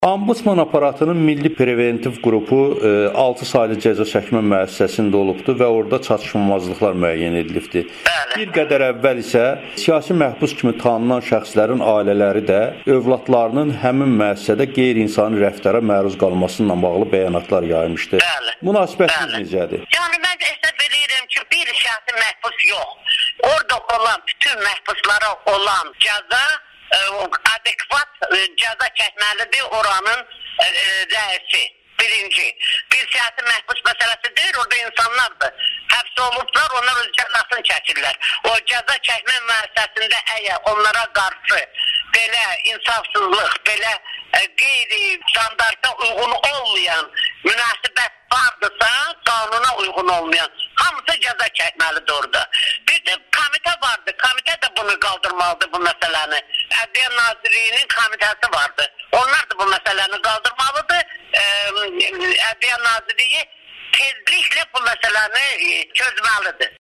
Ombudsman aparatının Milli Preventiv qrupu 6 saylı cəza çəkmə müəssisəsində olubdur və orada çatışmamazlıqlar müəyyən edilibdir. Bir qədər əvvəl isə siyasi məhbus kimi tanınan şəxslərin ailələri də övladlarının həmin müəssisədə qeyri-insani rəftara məruz qalmasıyla bağlı bəyanatlar yaymışdır. Münasibətiniz necədir? Yəni mən hesab edirəm ki, bir şəxsi məhbus yox. Orada olan bütün məhbuslara olan cəza adekvat cəza çəkməlidir oranın rəisi. Birinci, bir siyasi məhbus məsələsi deyil, orada insanlardır. Həbs olublar, onlar öz cəzasını çəkirlər. O cəza çəkmə müəssisəsində əgər onlara qarşı belə insafsızlıq, belə qeyri-standarta uyğun olmayan münasibət vardırsa, qanuna uyğun olmayan, hamısı cəza çəkməlidir orada. Bir də komitə vardır, komitə də bunu qaldırmalıdır bu məsələni. Ədliyyə Nazirliyinin komitəsi vardır. Onlar da bu məsələni qaldırmalıdır. Ədliyyə Nazirliyi tezliklə bu məsələni çözməlidir.